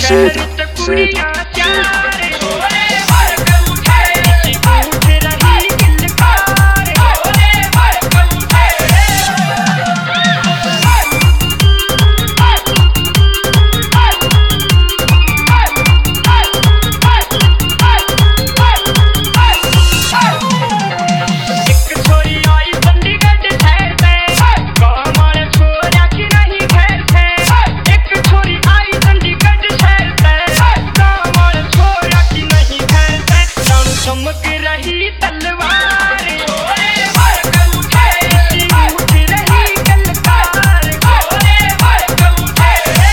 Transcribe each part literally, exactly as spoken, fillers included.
शहर त कुड़ियां चार होरे फर्क उठे उठ रही किलकार होरे फर्क उठे एक छोरी आई चंडीगढ़ शहर पे कमर छोरा की नहीं खैर थे एक छोरी आई चंडीगढ़ शहर पे कमर छोरा की नहीं खैर थे चमक रही तलवार होरे फर्क उठे उठ रही कलकार होरे फर्क उठे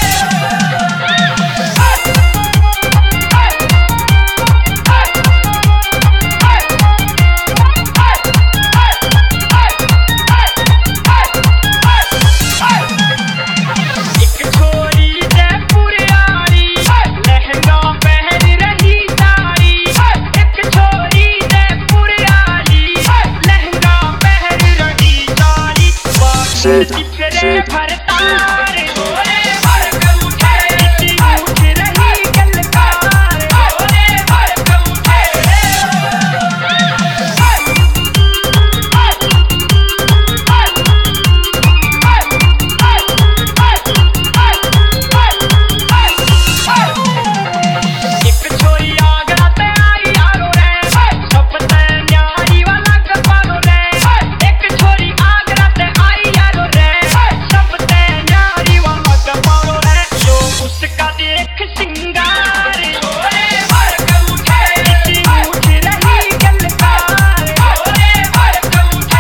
एक छोरी जयपुर आली लहंगा पहन रही साड़ी एक छोरी जयपुर आली लहंगा पहन रही साड़ी बिखरे भरतार होरे फर्क उठे उठ रही कलकार होरे फर्क उठे एक छोरी आगरा ते आई यारो रे सब ते न्यारी वाला कपालो रे एक छोरी आगरा ते आई यारो रे सब ते न्यारी वाला कपालो रे जो उसका देख सिंगार होरे फर्क उठे उठ रही कलकार होरे फर्क उठे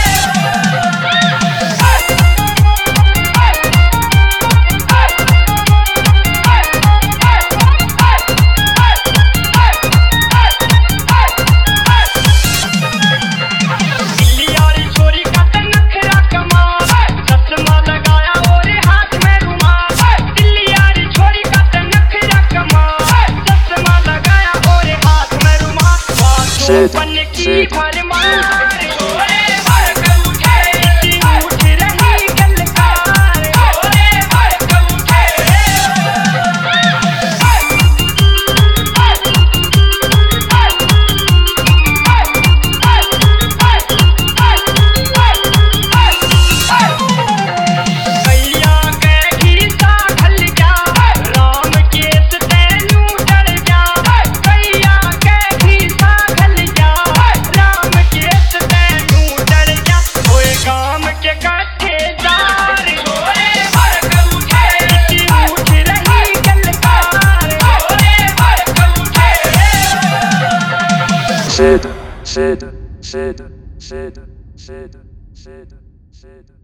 दिल्ली वाली छोरी का ते नखरा कमाल चश्मा लगाया और हाथ में रुमाल दिल्ली वाली छोरी का ते नखरा कमाल चश्मा लगाया और हाथ में रुमाल बातों बन की भरमार होरे फर्क उठे उठ रही कलकार होरे फर्क उठे कैया के घीसा ढल जा राम केस तैनू डर जा कैया के घीसा ढल जा राम केस तैनू डर जा ओए गाम के काठे जार होरे फर्क उठे उठ रही कलकार होरे फर्क उठे Sid, Sid, Sid, Sid, Sid, Sid, Sid.